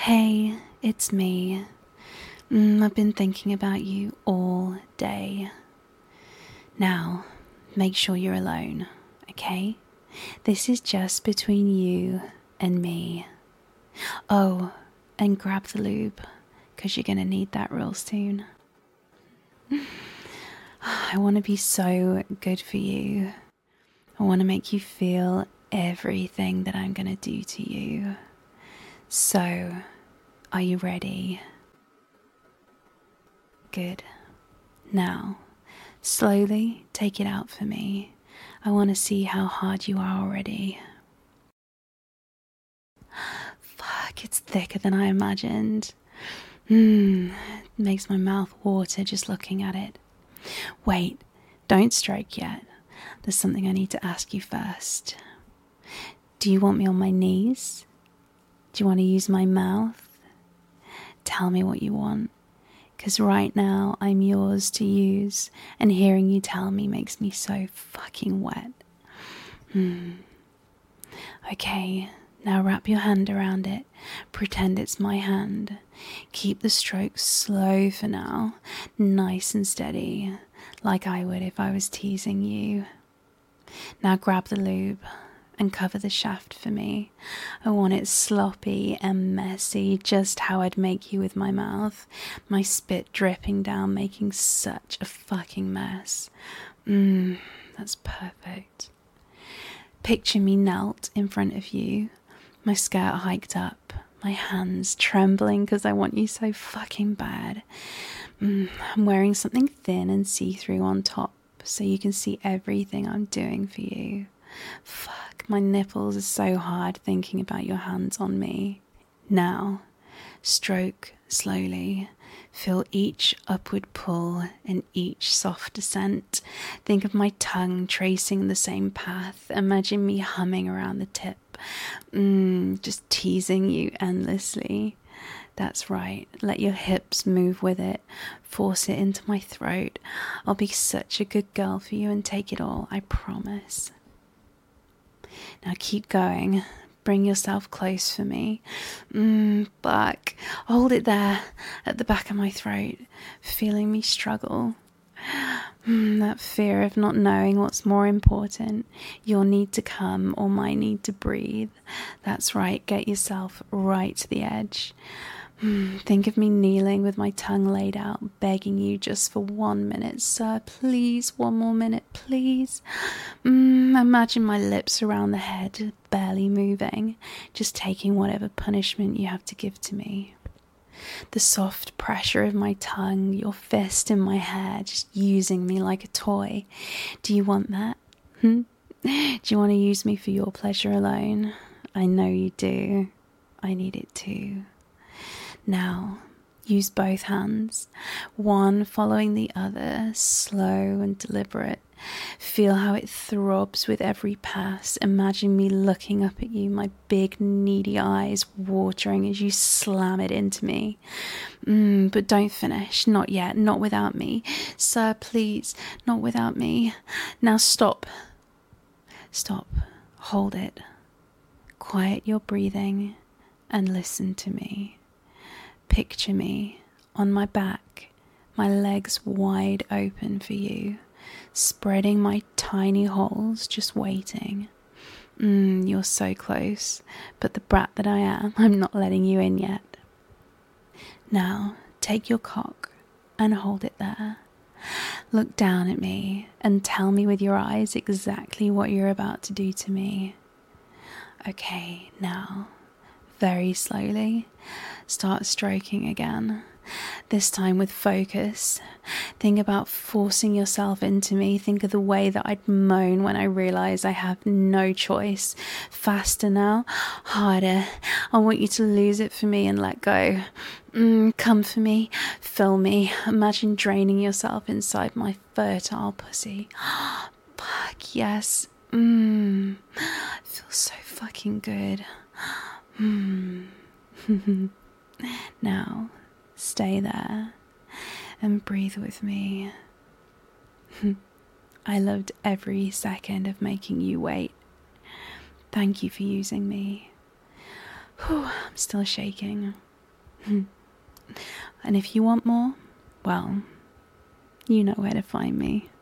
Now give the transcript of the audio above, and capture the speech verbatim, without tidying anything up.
Hey, it's me. Mm, I've been thinking about you all day. Now, make sure you're alone, okay? This is just between you and me. Oh, and grab the lube, because you're going to need that real soon. I want to be so good for you. I want to make you feel everything that I'm going to do to you. So, are you ready? Good. Now, slowly take it out for me. I want to see how hard you are already. Fuck, it's thicker than I imagined. Mmm, it makes my mouth water just looking at it. Wait, don't stroke yet. There's something I need to ask you first. Do you want me on my knees? Do you want to use my mouth? Tell me what you want. Because right now I'm yours to use, and hearing you tell me makes me so fucking wet. Hmm. Okay, now wrap your hand around it. Pretend it's my hand. Keep the stroke slow for now, nice and steady, like I would if I was teasing you. Now grab the lube and cover the shaft for me. I want it sloppy and messy, just how I'd make you with my mouth. My spit dripping down, making such a fucking mess. Mmm, that's perfect. Picture me knelt in front of you, my skirt hiked up, my hands trembling because I want you so fucking bad. Mm, I'm wearing something thin and see-through on top so you can see everything I'm doing for you. Fuck, my nipples are so hard thinking about your hands on me. Now, stroke slowly. Feel each upward pull and each soft descent. Think of my tongue tracing the same path. Imagine me humming around the tip. Mm, just teasing you endlessly. That's right. Let your hips move with it. Force it into my throat. I'll be such a good girl for you and take it all, I promise. Now keep going. Bring yourself close for me. Mmm, back. Hold it there, at the back of my throat, feeling me struggle. Mm, that fear of not knowing what's more important, your need to come or my need to breathe. That's right, get yourself right to the edge. Mm, think of me kneeling with my tongue laid out, begging you just for one minute, sir, please, one more minute, please. Mm, imagine my lips around the head, barely moving, just taking whatever punishment you have to give to me. The soft pressure of my tongue, your fist in my hair, just using me like a toy. Do you want that? Hmm? Do you want to use me for your pleasure alone? I know you do. I need it too. Now, use both hands, one following the other, slow and deliberate. Feel how it throbs with every pass. Imagine me looking up at you, my big needy eyes watering as you slam it into me. Mm, but don't finish, not yet, not without me. Sir, please, not without me. Now stop. Stop. Hold it. Quiet your breathing and listen to me. Picture me on my back, my legs wide open for you, spreading my tiny holes, just waiting. Mm, you're so close, but the brat that I am, I'm not letting you in yet. Now, take your cock and hold it there. Look down at me and tell me with your eyes exactly what you're about to do to me. Okay, now, very slowly, start stroking again. This time with focus. Think about forcing yourself into me. Think of the way that I'd moan when I realize I have no choice. Faster now, harder. I want you to lose it for me and let go. Mm, come for me, fill me. Imagine draining yourself inside my fertile pussy. Fuck yes. Mmm. It feels so fucking good. Hmm. Now, stay there and breathe with me. I loved every second of making you wait. Thank you for using me. Whew, I'm still shaking. And if you want more, well, you know where to find me.